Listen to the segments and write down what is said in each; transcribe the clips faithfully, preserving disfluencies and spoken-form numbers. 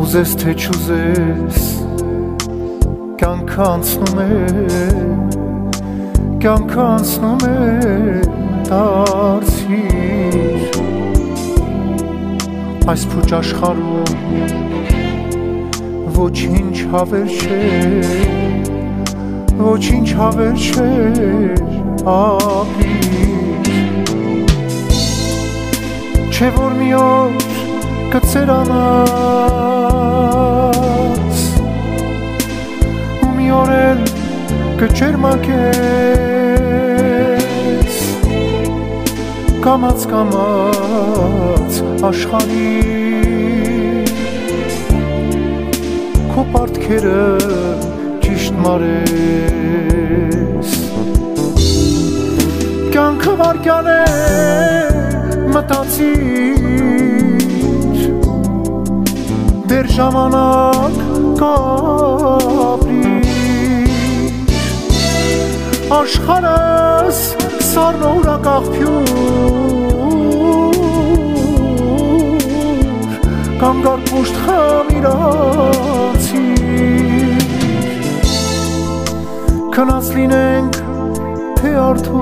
Ուզես թե չուզես կյանքը անցնում է կյանքը անցնում է դարձիր այս փուչ աշխարհում ոչինչ հավեր չէ ոչինչ հավեր չէ ապիր չէ որ մի օր կցերանաս ու մի օր էլ կջերմակես կամաց կամաց աշխարհի քո պարտքերը ճիշտ մարես կյանքը վարկյան է մտածիր դեր ժամանակ կապրիր աշխարհս սառնորակ աղբյուր կանգար պուշտ խամիրացիր քնած լինենք թե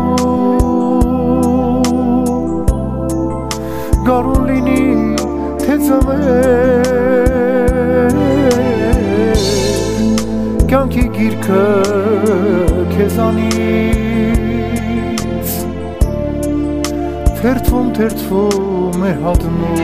արթուն գարուն լինի թե ձմեր կյանքի գիրքը քեզանից թերթվում թերթվում է հատնում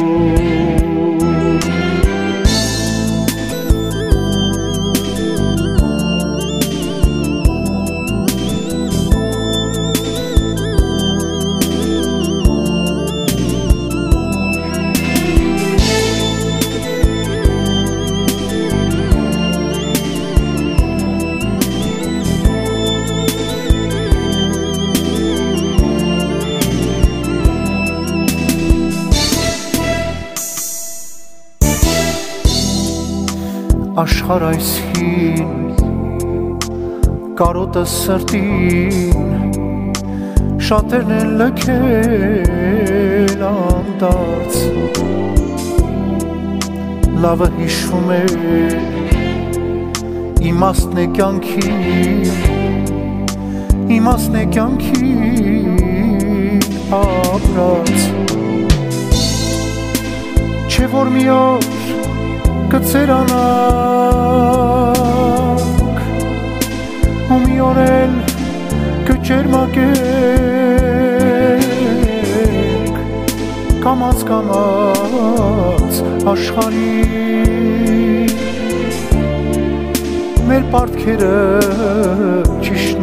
աշխարհ այս հին կարոտը սրտին շատերն են լքել անդարձ լավը հիշվում է իմաստն է կյանքի իմաստն է կյանքի ապրած չէ որ մի օր կցերանանք ու մի օր էլ կջերմակենք կամաց կամաց աշխարհի մեր պարտքերը ճիշտ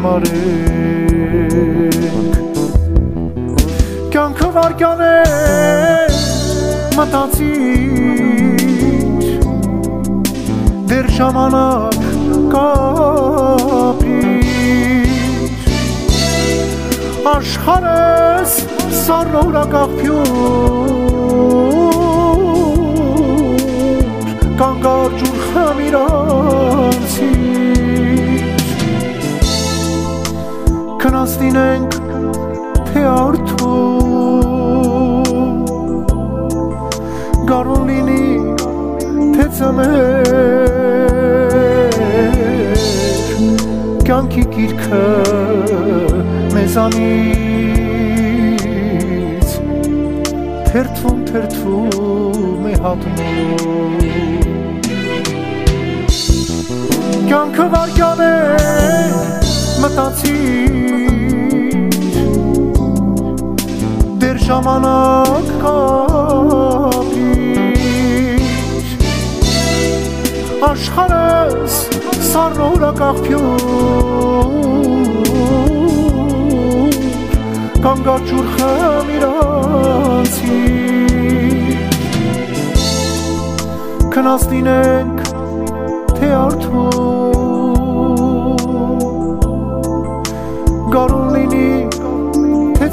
մարենք կյանքը վարկյան է մտածիր դեր ժամանակ կապրիր աշխարհս սառնորակ աղբյուր կանգար ջուր խամիրանցիր քնած լինենք թե արթուն գարուն լինի թե ձմեր կյանքի գիրքը մեզանից թերթվում թերթվում է հատնում կյանքը վարկյան է մտածիր դեր ժամանակ կապրիր աշխարհս սառնորակ աղբյուր կանգար ջուր խամիրանցիր քնած լինենք թե արթուն գարուն լինի թե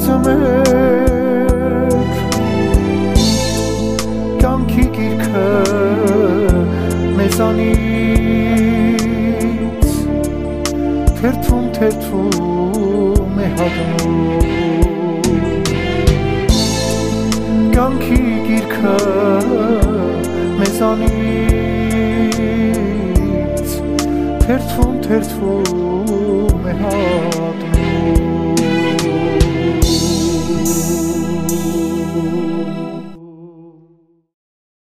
ձմեր կյանքի գիրքը մեզանից թերթվում թերթվում է հատնում կյանքի գիրքը մեզանից թերթվում է հա